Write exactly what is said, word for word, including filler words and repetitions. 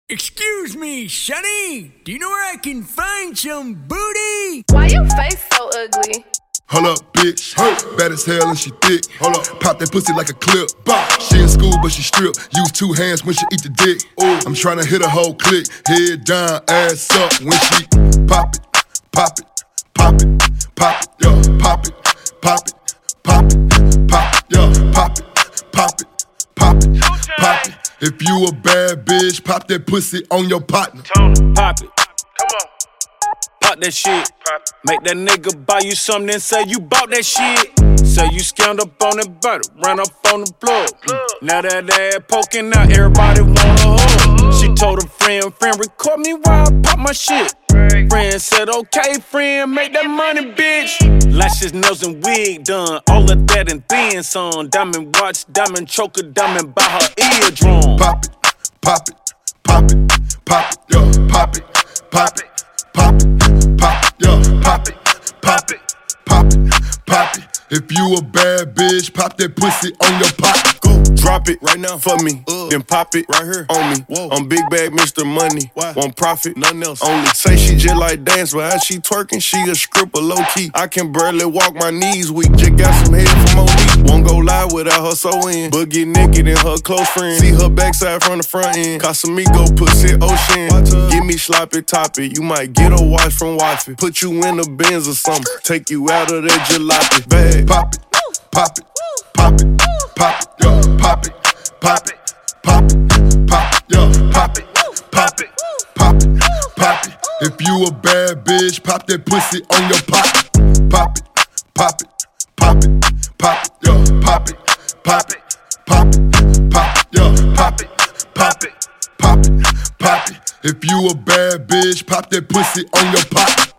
Excuse me, Shawty, do you know where I can find some booty? Why your face so ugly? Hold up, bitch. Hey. Bad as hell and she thick. Hold up. Pop that pussy like a clip. Bah. She in school, but she strip. Use two hands when she eat the dick. Ooh. I'm tryna hit a whole click. Head down, ass up when she pop it, pop it, pop it, pop it, yeah. Pop it, pop it, pop it, pop it, yeah. Pop it, pop it, pop it, pop it. If you a bad bitch, pop that pussy on your partner. Pop it. Come on. Pop that shit. Make that nigga buy you something and say you bought that shit. Say you scammed up on that butter, ran up on the plug. Now that ass poking out, everybody wanna hug. She told a friend, friend, record me while I pop my shit. Friend said, okay, friend, make that money, bitch. Lashes, nails, and wig done, all of that and then some. Diamond watch, diamond choker, diamond by her eardrum. Pop it, pop it, pop it, pop it, yeah. Pop it, pop it, pop it, pop it, yeah. Pop it, pop it, pop it, pop it. If you a bad bitch, pop that pussy on your pocket. Go drop it right now for me, uh, then pop it right here on me. Whoa. I'm big bag Mister Money, Why? Won't profit, nothing else. Only say she just like dance, but how she twerking, she a stripper low key. I can barely walk, my knees weak. Just got some head from O D. Won't go live without her so in, but get naked and her close friend. See her backside from the front end. Casamigo, pussy ocean. Give me sloppy toppy, you might get a watch from Wifey. Put you in the Benz or something, take you out of that jalopy bag. Pop it, pop it, pop it, pop it, yeah. Pop it, pop it, pop it, pop it, yeah. Pop it, pop it, pop it, pop it. If you a bad bitch, pop that pussy on your pocket. Pop it, pop it, pop it, pop it, yeah. Pop it, pop it, pop it, pop it, yeah. Pop it, pop it, pop it, pop it. If you a bad bitch, pop that pussy on your pocket.